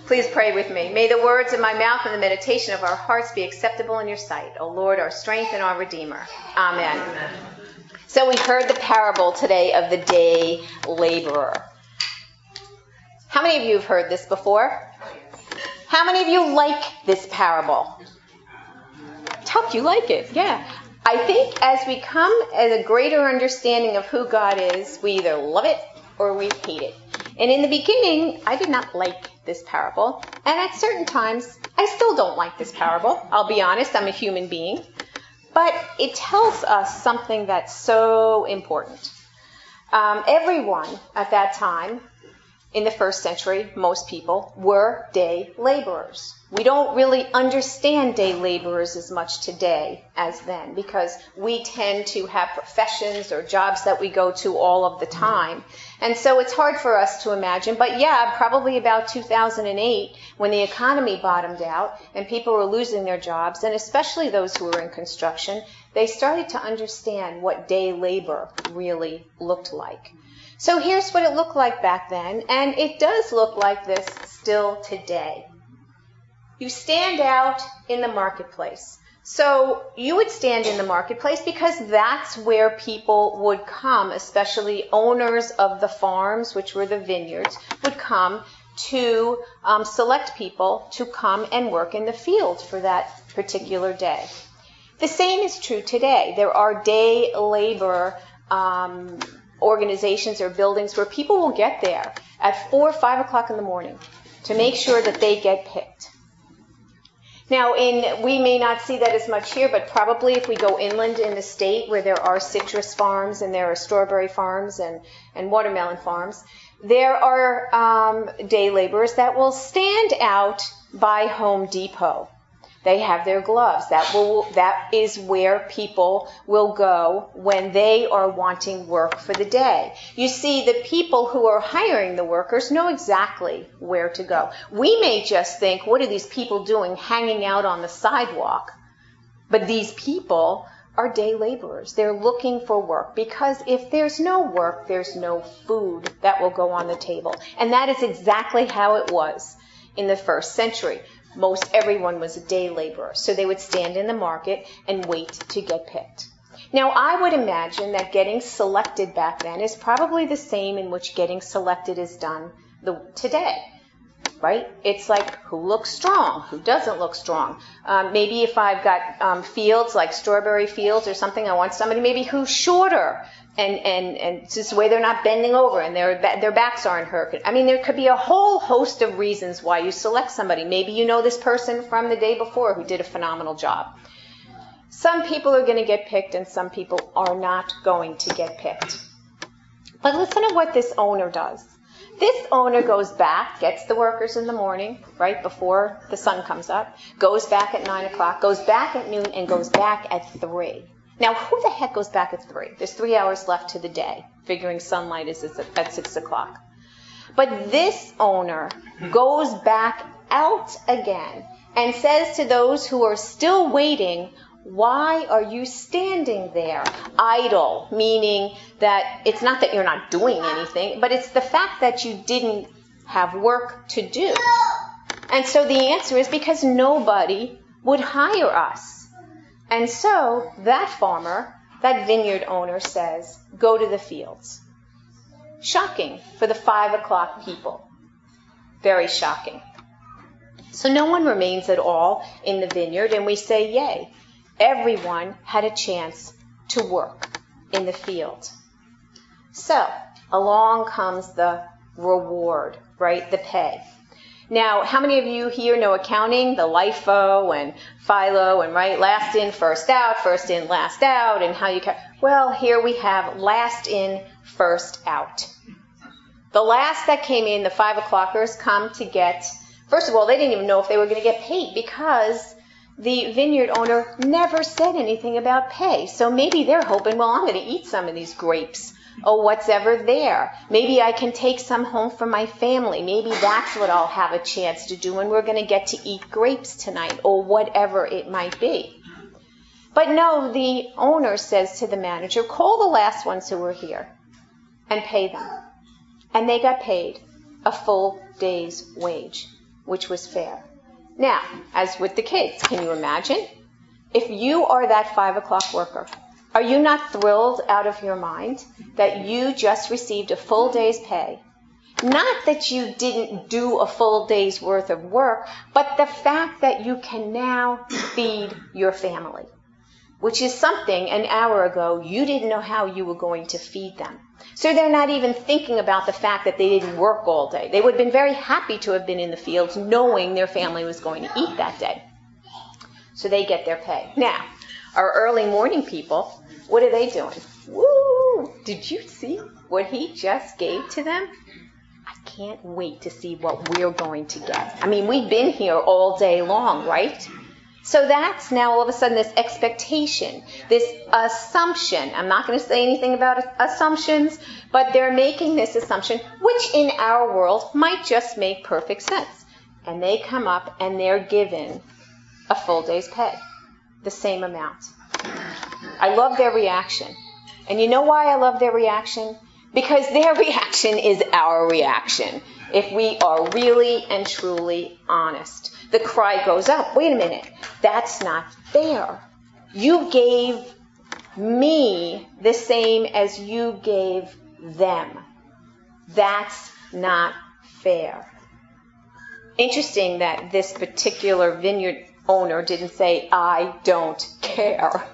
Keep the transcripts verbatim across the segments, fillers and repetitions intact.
Please pray with me. May the words of my mouth and the meditation of our hearts be acceptable in your sight, O Lord, our strength and our Redeemer. Amen. Amen. So we heard the parable today of the day laborer. How many of you have heard this before? How many of you like this parable? Hope you like it, yeah. I think as we come as a greater understanding of who God is, we either love it or we hate it. And in the beginning, I did not like this parable. And at certain times, I still don't like this parable. I'll be honest, I'm a human being. But it tells us something that's so important. Um, everyone at that time, in the first century, most people, were day laborers. We don't really understand day laborers as much today as then because we tend to have professions or jobs that we go to all of the time. And so it's hard for us to imagine. But yeah, probably about two thousand eight, when the economy bottomed out and people were losing their jobs, and especially those who were in construction, they started to understand what day labor really looked like. So here's what it looked like back then, and it does look like this still today. You stand out in the marketplace. So you would stand in the marketplace because that's where people would come, especially owners of the farms, which were the vineyards, would come to um, select people to come and work in the field for that particular day. The same is true today. There are day labor um organizations or buildings where people will get there at four or five o'clock in the morning to make sure that they get picked. Now, in we may not see that as much here, but probably if we go inland in the state where there are citrus farms and there are strawberry farms and, and watermelon farms, there are um, day laborers that will stand out by Home Depot. They have their gloves. That will that is where people will go when they are wanting work for the day. You see, the people who are hiring the workers know exactly where to go. We may just think, what are these people doing hanging out on the sidewalk? But these people are day laborers. They're looking for work because if there's no work, there's no food that will go on the table. And that is exactly how it was in the first century. Most everyone was a day laborer, so they would stand in the market and wait to get picked. Now, I would imagine that getting selected back then is probably the same in which getting selected is done the, today, right? It's like who looks strong, who doesn't look strong. Um, maybe if I've got um, fields like strawberry fields or something, I want somebody maybe who's shorter. And, and, and just the way they're not bending over and their, their backs aren't hurt. I mean, there could be a whole host of reasons why you select somebody. Maybe you know this person from the day before who did a phenomenal job. Some people are going to get picked and some people are not going to get picked. But listen to what this owner does. This owner goes back, gets the workers in the morning, right before the sun comes up, goes back at nine o'clock, goes back at noon, and goes back at three. Now, who the heck goes back at three? There's three hours left to the day, figuring sunlight is at six o'clock. But this owner goes back out again and says to those who are still waiting, why are you standing there idle? Meaning that it's not that you're not doing anything, but it's the fact that you didn't have work to do. And so the answer is because nobody would hire us. And so that farmer, that vineyard owner says, go to the fields. Shocking for the five o'clock people. Very shocking. So no one remains at all in the vineyard, and we say, yay. Everyone had a chance to work in the field. So along comes the reward, right? The pay. Now, how many of you here know accounting, the LIFO and FILO and right, last in, first out, first in, last out, and how you ca- Well, here we have last in, first out. The last that came in, the five o'clockers come to get, first of all, they didn't even know if they were going to get paid because the vineyard owner never said anything about pay. So maybe they're hoping, well, I'm going to eat some of these grapes. Oh, what's ever there. Maybe I can take some home for my family. Maybe that's what I'll have a chance to do, and we're going to get to eat grapes tonight, or whatever it might be. But no, the owner says to the manager, call the last ones who were here and pay them. And they got paid a full day's wage. which was fair. Now, as with the kids, can you imagine? If you are that five o'clock worker, are you not thrilled out of your mind that you just received a full day's pay? Not that you didn't do a full day's worth of work, but the fact that you can now feed your family, which is something an hour ago you didn't know how you were going to feed them. So they're not even thinking about the fact that they didn't work all day. They would have been very happy to have been in the fields knowing their family was going to eat that day. So they get their pay. Now, our early morning people, what are they doing? Woo! Did you see what he just gave to them? I can't wait to see what we're going to get. I mean, we've been here all day long, right? So that's now all of a sudden this expectation, this assumption. I'm not going to say anything about assumptions, but they're making this assumption, which in our world might just make perfect sense. And they come up and they're given a full day's pay, the same amount. I love their reaction. And you know why I love their reaction? Because their reaction is our reaction, if we are really and truly honest. The cry goes up, wait a minute, that's not fair. You gave me the same as you gave them. That's not fair. Interesting that this particular vineyard owner didn't say, I don't care.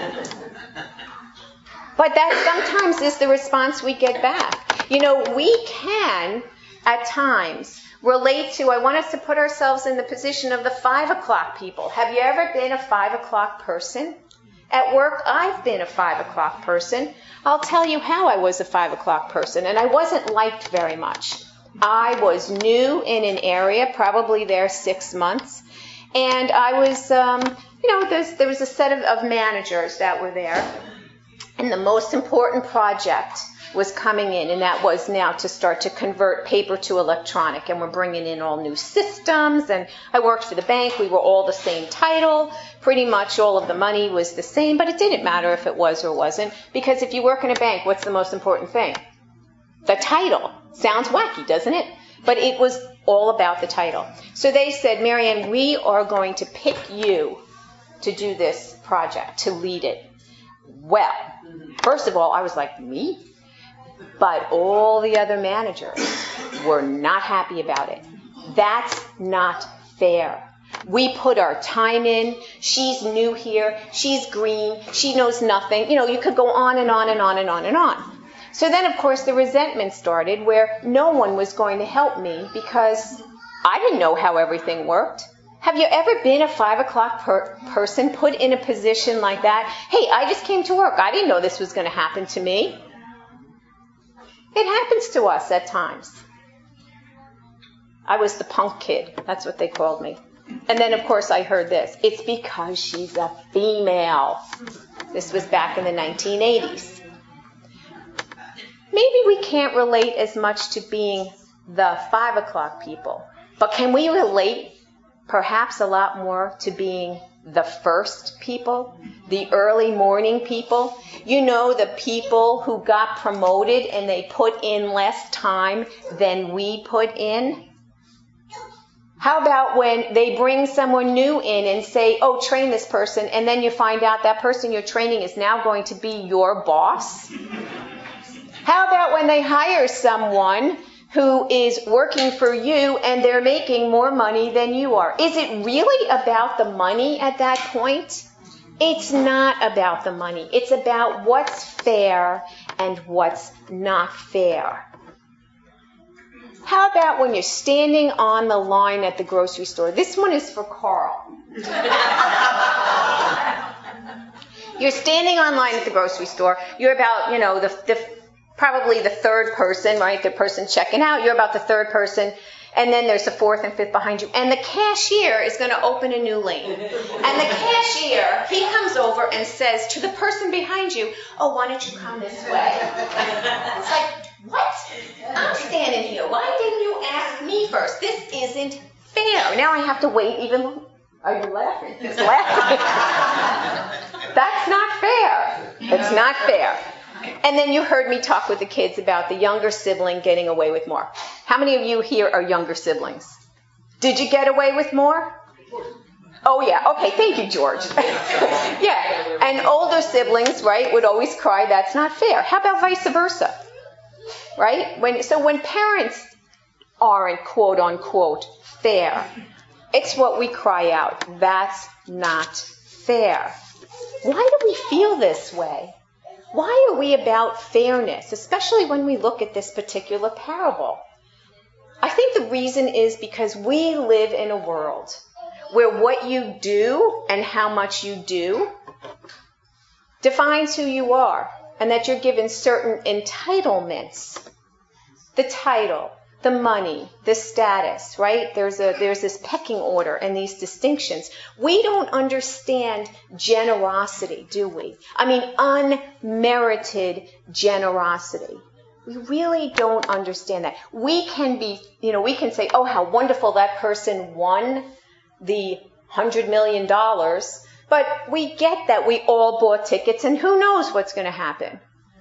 But that sometimes is the response we get back. You know, we can, at times, relate to, I want us to put ourselves in the position of the five o'clock people. Have you ever been a five o'clock person? At work, I've been a five o'clock person. I'll tell you how I was a five o'clock person, and I wasn't liked very much. I was new in an area, probably there six months, and I was, um, you know, there was a set of, of managers that were there. And the most important project was coming in, and that was now to start to convert paper to electronic. And we're bringing in all new systems. And I worked for the bank. We were all the same title. Pretty much all of the money was the same, but it didn't matter if it was or wasn't. Because if you work in a bank, what's the most important thing? The title. Sounds wacky, doesn't it? But it was all about the title. So they said, Marianne, we are going to pick you to do this project, to lead it. Well, first of all, I was like, me? But all the other managers were not happy about it. That's not fair. We put our time in. She's new here. She's green. She knows nothing. You know, you could go on and on and on and on and on. So then, of course, the resentment started where no one was going to help me because I didn't know how everything worked. Have you ever been a five o'clock per- person put in a position like that? Hey, I just came to work. I didn't know this was going to happen to me. It happens to us at times. I was the punk kid. That's what they called me. And then, of course, I heard this. It's because she's a female. This was back in the nineteen eighties. Maybe we can't relate as much to being the five o'clock people, but can we relate perhaps a lot more to being the first people, the early morning people? You know, the people who got promoted and they put in less time than we put in? How about when they bring someone new in and say, oh, train this person, and then you find out that person you're training is now going to be your boss? How about when they hire someone who is working for you and they're making more money than you are? Is it really about the money at that point? It's not about the money. It's about what's fair and what's not fair. How about when you're standing on the line at the grocery store? This one is for Carl. You're standing on line at the grocery store. You're about, you know, the, the probably the third person, right? The person checking out. You're about the third person. And then there's the fourth and fifth behind you. And the cashier is going to open a new lane. And the cashier, he comes over and says to the person behind you, oh, why don't you come this way? It's like, what? I'm standing here. Why didn't you ask me first? This isn't fair. Now I have to wait even. Are you laughing? He's laughing. That's not fair. It's not fair. And then you heard me talk with the kids about the younger sibling getting away with more. How many of you here are younger siblings? Did you get away with more? Oh, yeah. Okay. Thank you, George. Yeah. And older siblings, right, would always cry, that's not fair. How about vice versa? Right? When, so when parents aren't, quote unquote, fair, it's what we cry out. That's not fair. Why do we feel this way? Why are we about fairness, especially when we look at this particular parable? I think the reason is because we live in a world where what you do and how much you do defines who you are, and that you're given certain entitlements. The title, the money, the status, right? There's a there's this pecking order and these distinctions. We don't understand generosity, do we? I mean, unmerited generosity. We really don't understand that. We can be, you know, we can say, oh, how wonderful that person won the hundred million dollars, but we get that we all bought tickets and who knows what's going to happen.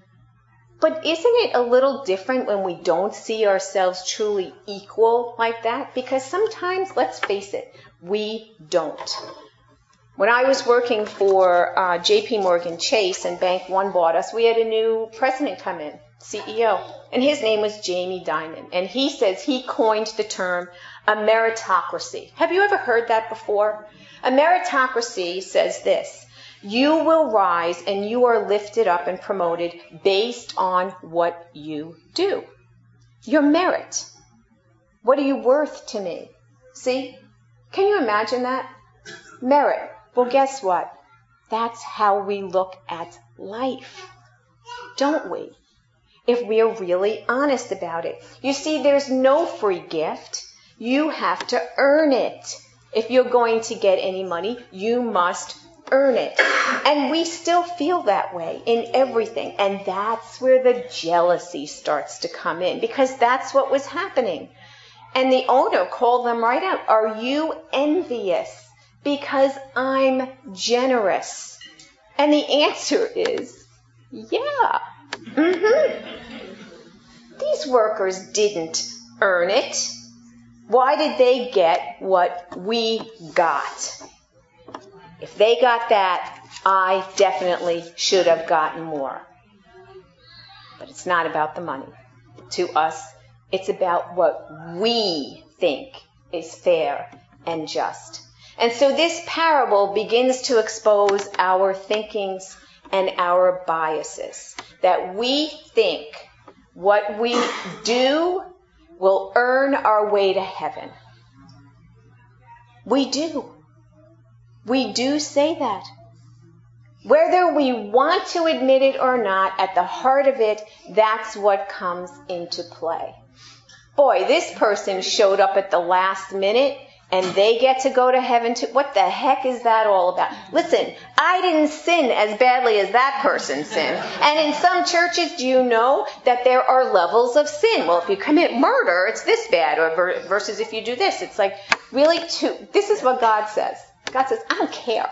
But isn't it a little different when we don't see ourselves truly equal like that? Because sometimes, let's face it, we don't. When I was working for uh, J P Morgan Chase and Bank One bought us, we had a new president come in, C E O, and his name was Jamie Dimon. And he says he coined the term a meritocracy. Have you ever heard that before? A meritocracy says this: you will rise and you are lifted up and promoted based on what you do. Your merit. What are you worth to me? See? Can you imagine that? Merit. Well, guess what? That's how we look at life, don't we? If we are really honest about it. You see, there's no free gift. You have to earn it. If you're going to get any money, you must earn it. And we still feel that way in everything. And that's where the jealousy starts to come in, because that's what was happening. And the owner called them right out. Are you envious because I'm generous? And the answer is, yeah. Mm-hmm. These workers didn't earn it. Why did they get what we got? If they got that, I definitely should have gotten more. But it's not about the money. To us, it's about what we think is fair and just. And so this parable begins to expose our thinkings and our biases. That we think what we do will earn our way to heaven. We do. We do say that. Whether we want to admit it or not, at the heart of it, that's what comes into play. Boy, this person showed up at the last minute and they get to go to heaven too. What the heck is that all about? Listen, I didn't sin as badly as that person sinned. And in some churches, do you know that there are levels of sin? Well, if you commit murder, it's this bad. Or versus if you do this, it's like, really, too. This is what God says. God says, I don't care.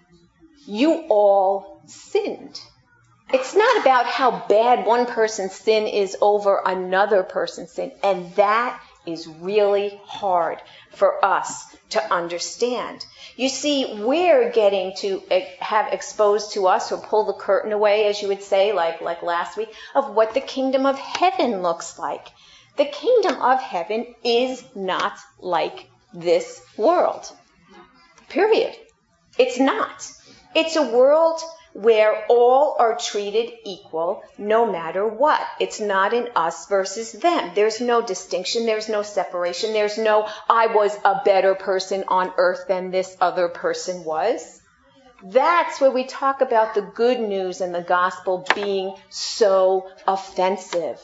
You all sinned. It's not about how bad one person's sin is over another person's sin. And that is really hard for us to understand. You see, we're getting to have exposed to us, or pull the curtain away, as you would say, like, like last week, of what the kingdom of heaven looks like. The kingdom of heaven is not like this world. Period. It's not. It's a world where all are treated equal no matter what. It's not an us versus them. There's no distinction. There's no separation. There's no, I was a better person on earth than this other person was. That's where we talk about the good news and the gospel being so offensive.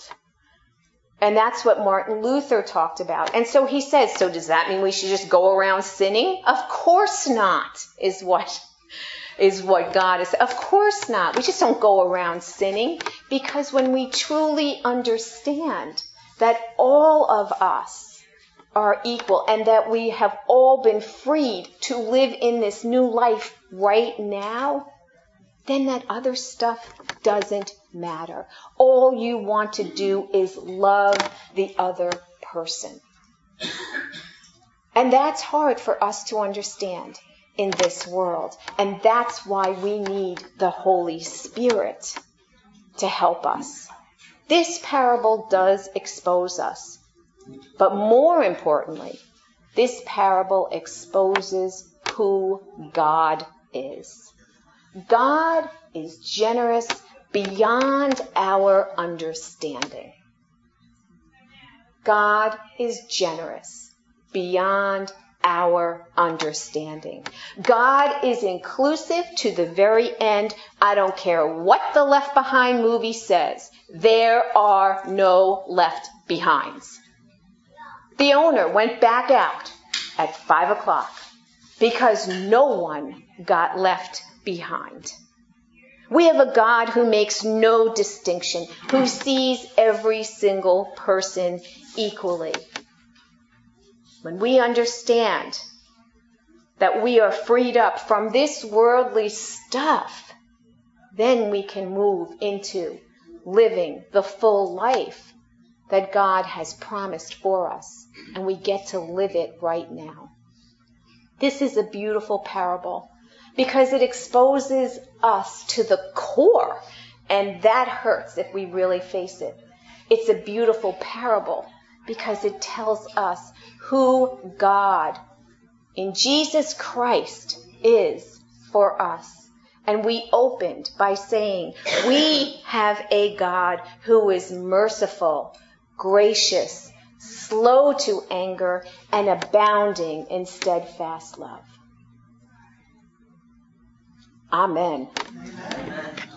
And that's what Martin Luther talked about. And so he says, so does that mean we should just go around sinning? Of course not, is what is what God is. Of course not. We just don't go around sinning, because when we truly understand that all of us are equal and that we have all been freed to live in this new life right now, then that other stuff doesn't matter. All you want to do is love the other person. And that's hard for us to understand in this world. And that's why we need the Holy Spirit to help us. This parable does expose us. But more importantly, this parable exposes who God is. God is generous beyond our understanding. God is generous beyond our understanding. God is inclusive to the very end. I don't care what the Left Behind movie says. There are no left behinds. The owner went back out at five o'clock because no one got left behind. We have a God who makes no distinction, who sees every single person equally. When we understand that we are freed up from this worldly stuff, then we can move into living the full life that God has promised for us, and we get to live it right now. This is a beautiful parable because it exposes us to the core, and that hurts if we really face it. It's a beautiful parable because it tells us who God in Jesus Christ is for us. And we opened by saying, we have a God who is merciful, gracious, slow to anger, and abounding in steadfast love. Amen. Amen.